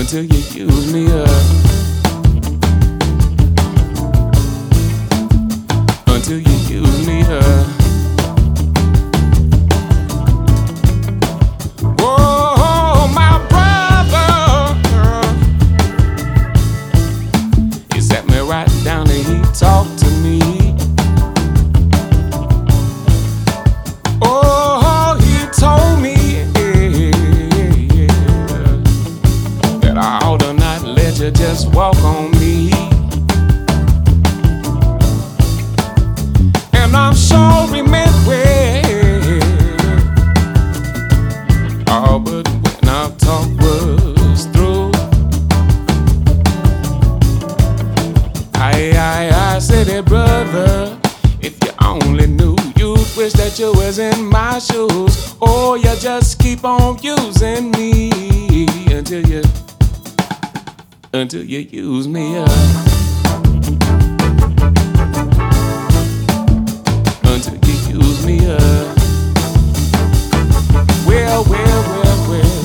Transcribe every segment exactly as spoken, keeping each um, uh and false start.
until you use me up, until you use me up. Oh, my brother, he sat me right down and he talked to me. Oh, he told me that I ought to not let you just walk on me. And I'm sure he meant well. Oh, but when our talk was through, I, I, I said, hey, brother, if you only knew, you'd wish that you was in my shoes. Or you just keep on using me until you, until you use me up, until you use me up. Well, well, well, well.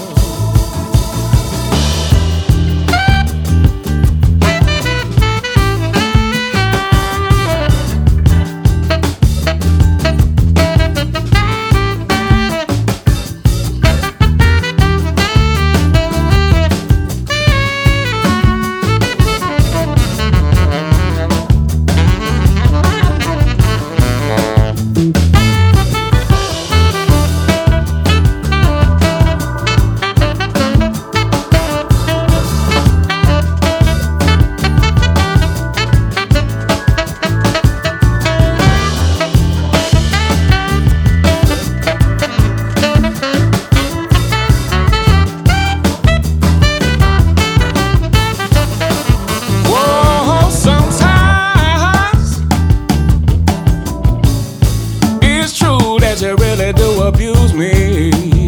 You really do abuse me.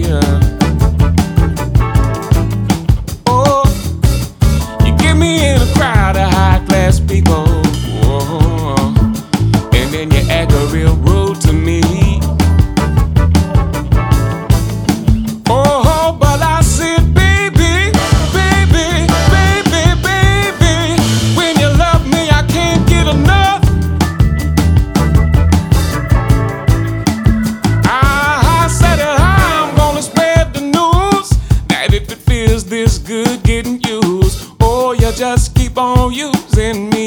Oh, you get me in a crowd of high-class people. Oh, and then you act real rude to me. Oh, but I said, baby, baby, baby, baby, when you love me, I can't get enough. This good getting used, or you just keep on using me.